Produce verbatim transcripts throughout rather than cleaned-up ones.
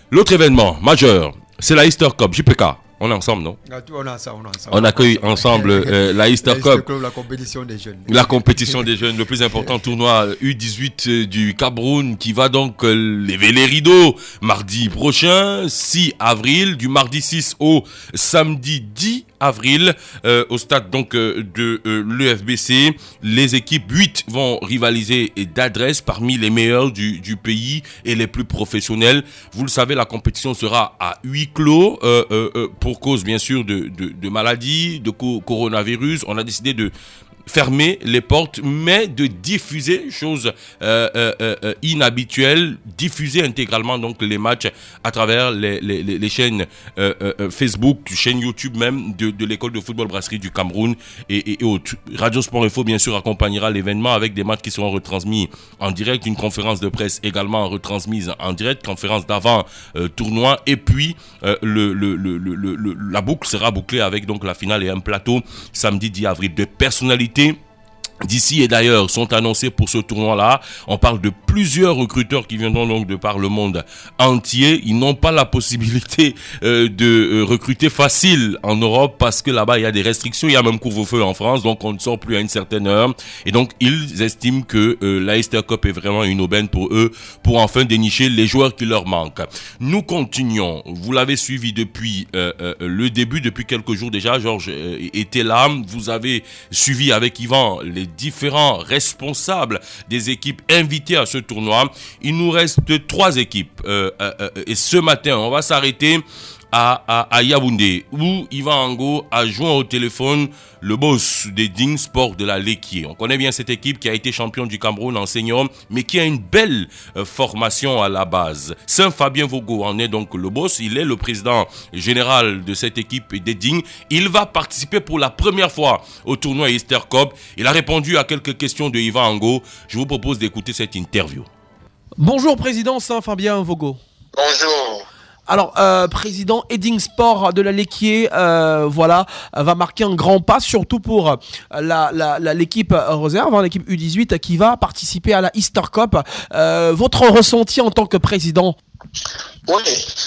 L'autre événement majeur, c'est la Easter Cup, J P K. On est ensemble, non? On est ensemble, on est ensemble. On accueille ensemble euh, la Easter Cup. La compétition des jeunes. La compétition des jeunes, le plus important tournoi U dix-huit du Cameroun qui va donc euh, lever les rideaux mardi prochain, six avril, du mardi six au samedi dix avril, euh, au stade donc euh, de euh, l'E F B C. Les équipes huit vont rivaliser d'adresse parmi les meilleurs du, du pays et les plus professionnels. Vous le savez, la compétition sera à huis clos euh, euh, euh, pour cause bien sûr de, de, de maladies, de co- coronavirus. On a décidé de fermer les portes, mais de diffuser, chose euh, euh, euh, inhabituelle, diffuser intégralement donc les matchs à travers les, les, les chaînes euh, euh, Facebook, chaîne YouTube même de, de l'école de football brasserie du Cameroun et, et, et autres. Radio Sport Info bien sûr accompagnera l'événement avec des matchs qui seront retransmis en direct, une conférence de presse également retransmise en direct, conférence d'avant euh, tournoi et puis euh, le, le, le, le, le, la boucle sera bouclée avec donc la finale et un plateau samedi dix avril de personnalités d'ici et d'ailleurs sont annoncés pour ce tournoi-là. On parle de plusieurs recruteurs qui viendront donc de par le monde entier. Ils n'ont pas la possibilité euh, de euh, recruter facile en Europe parce que là-bas il y a des restrictions, il y a même couvre-feu en France, donc on ne sort plus à une certaine heure. Et donc ils estiment que euh, la Easter Cup est vraiment une aubaine pour eux pour enfin dénicher les joueurs qui leur manquent. Nous continuons. Vous l'avez suivi depuis euh, euh, le début, depuis quelques jours déjà. Georges euh, était là. Vous avez suivi avec Yvan les différents responsables des équipes invitées à ce tournoi. Il nous reste trois équipes euh, euh, euh, et ce matin on va s'arrêter à, à, à Yaoundé où Yvan Ango a joint au téléphone le boss des Ding Sport de la Léquier. On connaît bien cette équipe qui a été champion du Cameroun en senior mais qui a une belle euh, formation à la base. Saint-Fabien Vogo en est donc le boss, il est le président général de cette équipe des Ding. Il va participer pour la première fois au tournoi Easter Cup. Il a répondu à quelques questions de Yvan Ango. Je vous propose d'écouter cette interview. Bonjour président Saint-Fabien Vogo. Bonjour. Alors, euh, président Eding Sport de la Léquier, euh, voilà, va marquer un grand pas, surtout pour euh, la, la, la, l'équipe réserve, hein, l'équipe U dix-huit qui va participer à la Easter Cup. Euh, votre ressenti en tant que président? Oui,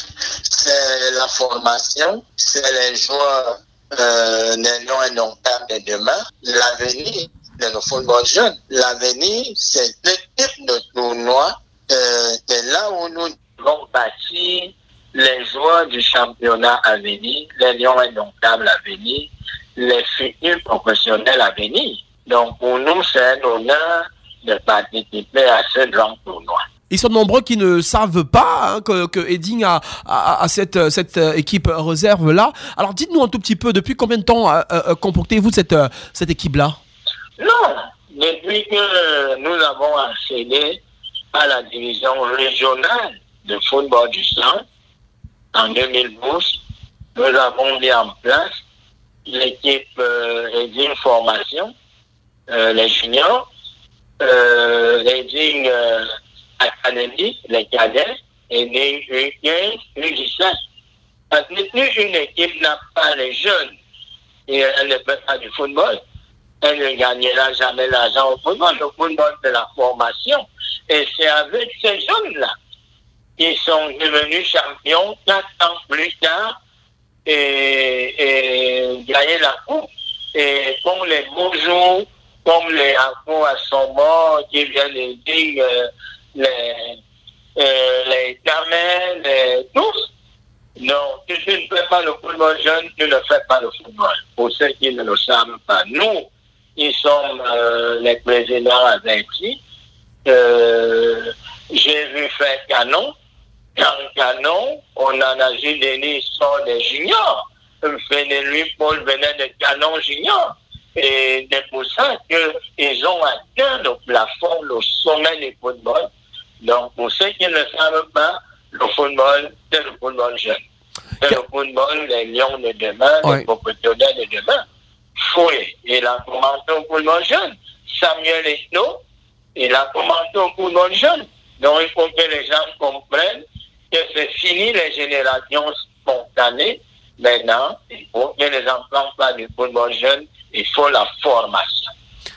c'est la formation, c'est les joueurs, euh, les noms et non de demain, l'avenir de nos football jeunes. L'avenir, c'est le type de tournoi, euh, c'est là où nous devons bâtir les joueurs du championnat à venir, les lions indomptables à venir, les futurs professionnels à venir. Donc pour nous, c'est un honneur de participer à ce grand tournoi. Ils sont nombreux qui ne savent pas hein, que, que Eding a, a, a cette, cette équipe réserve-là. Alors dites-nous un tout petit peu, depuis combien de temps euh, euh, comportez-vous cette, cette équipe-là? Non, depuis que nous avons accédé à la division régionale de football du centre, en deux mille douze, nous avons mis en place l'équipe euh, Eding Formation, euh, les juniors, euh, Eding euh, Academy, les cadets, Eding U quinze, U dix-sept. Parce que une équipe n'a pas les jeunes et elle ne fait pas du football, elle ne gagnera jamais l'argent au football. Le football, c'est la formation. Et c'est avec ces jeunes-là qui sont devenus champions quatre ans plus tard et, et gagné la coupe. Et comme les beaux jours, comme les Afro à son mort qui viennent de dire euh, les, euh, les gamins, les tous. Non, si tu ne fais pas le football jeune, tu ne fais pas le football. Pour ceux qui ne le savent pas, nous, qui sommes euh, les présidents avec lui, euh, j'ai vu faire Canon. En Canon, on en a vu Denis sort des juniors. Fénéluy Paul venait de Canon junior. Et c'est pour ça qu'ils ont atteint le plafond, le sommet du football. Donc, pour ceux qui ne le savent pas, le football, c'est le football jeune. C'est le football des lions de demain, ouais. Des professionnels de demain. Fouet, il a commencé au football jeune. Samuel Eto'o, il a commencé au football jeune. Donc, il faut que les gens comprennent que c'est fini les générations spontanées. Maintenant, il faut que les enfants fassent du football jeune, il faut la formation.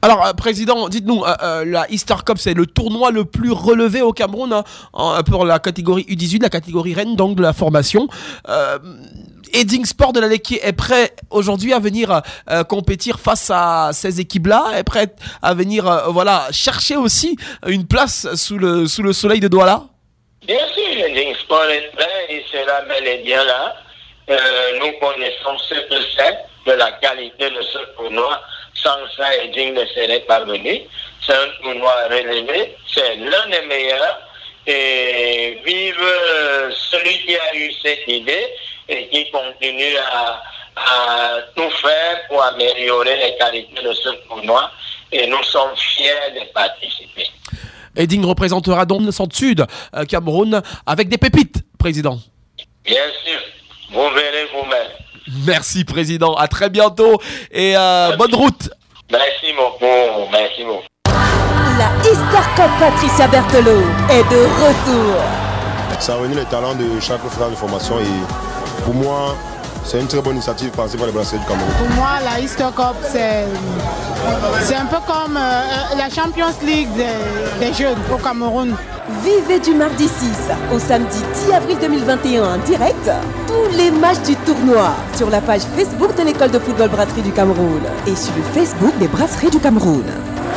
Alors, euh, président, dites-nous, euh, euh, la Easter Cup, c'est le tournoi le plus relevé au Cameroun hein, en, pour la catégorie U dix-huit, la catégorie reine, donc de la formation. Euh, Edding Sport de la Lequier est prêt aujourd'hui à venir euh, compétir face à ces équipes-là, est prêt à venir euh, voilà, chercher aussi une place sous le, sous le soleil de Douala? Bien sûr, Edding Sport est prêt, il sera bel et bien là. Euh, nous connaissons ce que c'est de la qualité de ce tournoi. Sans ça, Edding ne serait pas venu. C'est un tournoi relevé, c'est l'un des meilleurs. Et vive celui qui a eu cette idée et qui continue à, à tout faire pour améliorer les qualités de ce tournoi. Et nous sommes fiers de participer. Edding représentera donc le centre-sud euh, Cameroun avec des pépites, président. Bien sûr, vous verrez vous-même. Merci, président. À très bientôt et euh, bonne route. Merci beaucoup. Merci beaucoup. La Easter Cup Patricia Berthelot est de retour. Ça réunit les talents de chaque frère de formation et pour moi, c'est une très bonne initiative pensée par les Brasseries du Cameroun. Pour moi, la Easter Cup, c'est, c'est un peu comme euh, la Champions League des, des jeunes au Cameroun. Vivez du mardi six au samedi dix avril deux mille vingt et un en direct tous les matchs du tournoi sur la page Facebook de l'école de football Brasserie du Cameroun et sur le Facebook des Brasseries du Cameroun.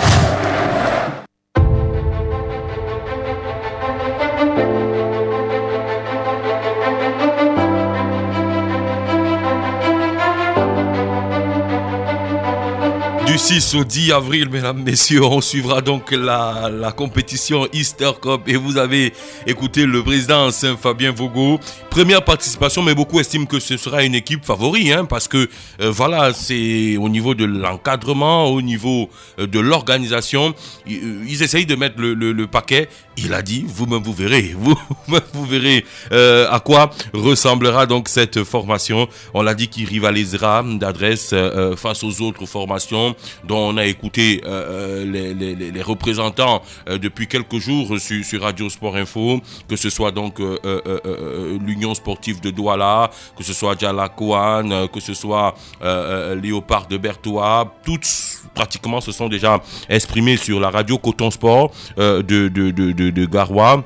Du six au dix avril, mesdames, messieurs, on suivra donc la, la compétition Easter Cup et vous avez écouté le président Saint-Fabien Vogo. Première participation, mais beaucoup estiment que ce sera une équipe favori, hein, parce que euh, voilà, c'est au niveau de l'encadrement, au niveau euh, de l'organisation, ils, ils essayent de mettre le, le, le paquet. Il a dit, vous-même vous verrez, vous, vous verrez euh, à quoi ressemblera donc cette formation. On l'a dit qu'il rivalisera d'adresse euh, face aux autres formations dont on a écouté euh, les, les, les représentants euh, depuis quelques jours sur, sur Radio Sport Info, que ce soit donc euh, euh, euh, l'Union Sportive de Douala, que ce soit Djalakoan, euh, que ce soit euh, Léopard de Berthoua, toutes pratiquement se sont déjà exprimées sur la radio Coton Sport euh, de, de, de, de, de Garoua.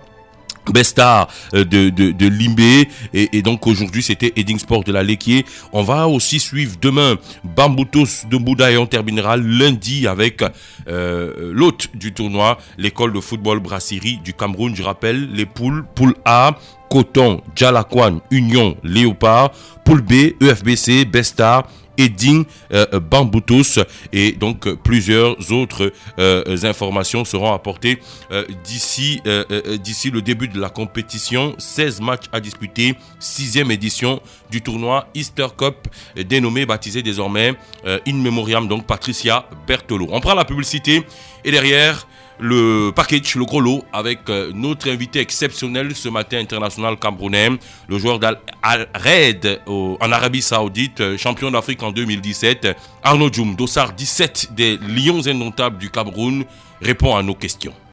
Bestar de, de, de Limbé et, et donc aujourd'hui c'était Edding Sport de la Lequier. On va aussi suivre demain Bamboutos de Bouddha et on terminera lundi avec euh, l'hôte du tournoi, l'école de football Brasserie du Cameroun. Je rappelle les poules, poule A, Coton, Djalakoan, Union, Léopard, poule B, E F B C, Bestar, Edding, euh, Bamboutos et donc euh, plusieurs autres euh, informations seront apportées euh, d'ici euh, euh, d'ici le début de la compétition. seize matchs à disputer, sixième édition du tournoi Easter Cup euh, dénommé, baptisé désormais euh, In Memoriam, donc Patricia Berthelot. On prend la publicité et derrière le package, le gros lot avec euh, notre invité exceptionnel ce matin, international camerounais, le joueur d'Al-Raed en Arabie Saoudite, euh, champion d'Afrique en deux mille dix-sept, Arnaud Djoum, dossard dix-sept des Lions indomptables du Cameroun, répond à nos questions.